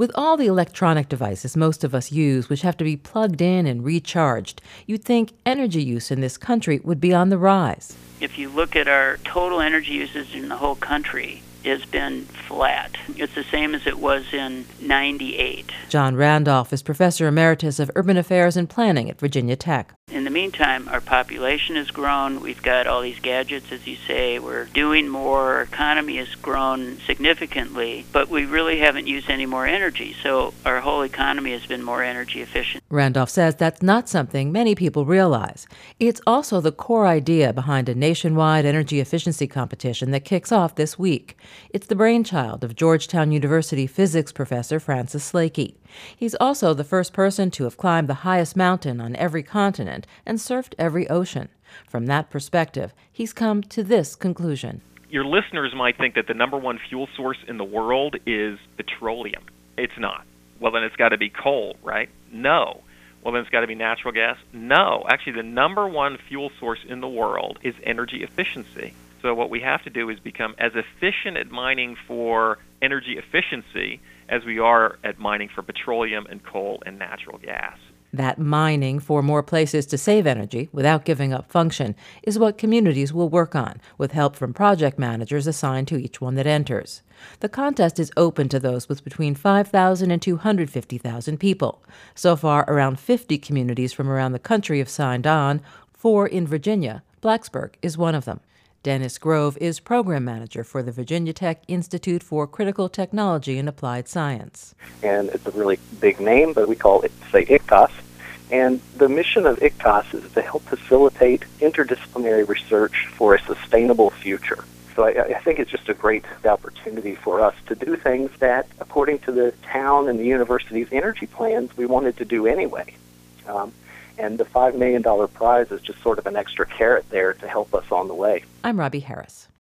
With all the electronic devices most of us use, which have to be plugged in and recharged, you'd think energy use in this country would be on the rise. If you look at our total energy usage in the whole country, has been flat. It's the same as it was in '98. John Randolph is Professor Emeritus of Urban Affairs and Planning at Virginia Tech. In the meantime, our population has grown. We've got all these gadgets, as you say. We're doing more. Our economy has grown significantly, but we really haven't used any more energy. So our whole economy has been more energy efficient. Randolph says that's not something many people realize. It's also the core idea behind a nationwide energy efficiency competition that kicks off this week. It's the brainchild of Georgetown University physics professor Francis Slakey. He's also the first person to have climbed the highest mountain on every continent and surfed every ocean. From that perspective, he's come to this conclusion. Your listeners might think that the number one fuel source in the world is petroleum. It's not. Well, then it's got to be coal, right? No. Well, then it's got to be natural gas? No. Actually, the number one fuel source in the world is energy efficiency. So what we have to do is become as efficient at mining for energy efficiency as we are at mining for petroleum and coal and natural gas. That mining for more places to save energy without giving up function is what communities will work on, with help from project managers assigned to each one that enters. The contest is open to those with between 5,000 and 250,000 people. So far, around 50 communities from around the country have signed on, 4 in Virginia. Blacksburg is one of them. Dennis Grove is program manager for the Virginia Tech Institute for Critical Technology and Applied Science. And it's a really big name, but we call it, say, ICTAS. And the mission of ICTAS is to help facilitate interdisciplinary research for a sustainable future. So I think it's just a great opportunity for us to do things that, according to the town and the university's energy plans, we wanted to do anyway. And the $5 million prize is just sort of an extra carrot there to help us on the way. I'm Robbie Harris.